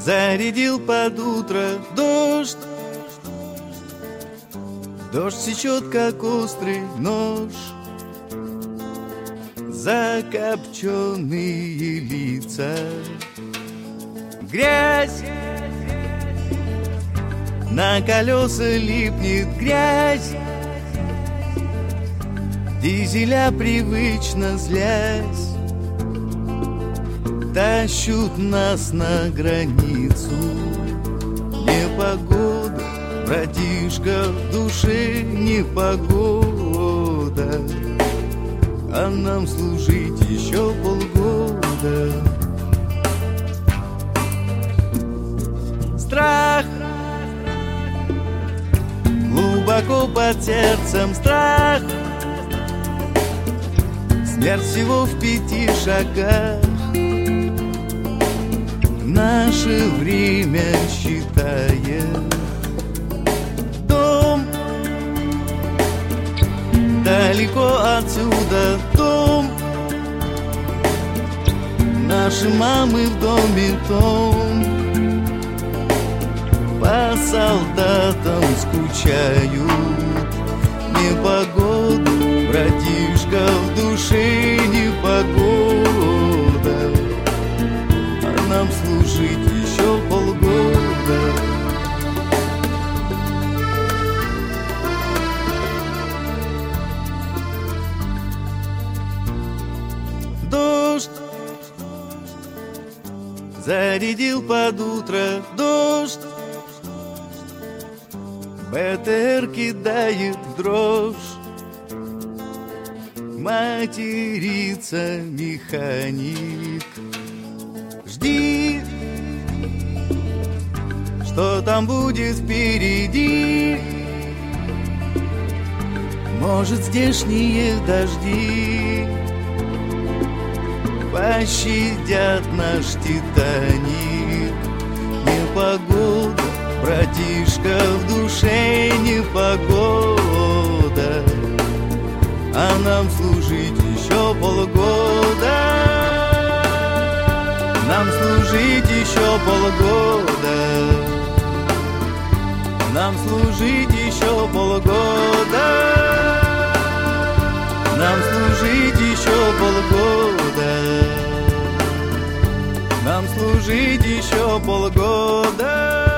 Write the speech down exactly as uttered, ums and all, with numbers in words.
Зарядил под утро дождь. Дождь сечет, как острый нож. Закопченные лица, грязь. На колеса липнет грязь. Дизеля привычно злясь тащут нас на границу. Непогода, братишка, в душе непогода, а нам служить еще полгода. Страх глубоко под сердцем, страх. Смерть всего в пяти шагах. Наше время считает дом. Далеко отсюда дом. Наши мамы в доме том. По солдатам скучают. Непогода, братишка, в душе непогода, а нам служить еще полгода. Дождь зарядил под утро, дождь. БТР кидает в дрожь. Матерится механик. Жди, что там будет впереди. Может, здешние дожди пощадят наш Титаник. Непогода, братишка, в душе непогода, а нам служить еще полгода. Нам служить еще полгода. Нам служить еще полгода. Нам служить еще полгода. Нам служить еще полгода.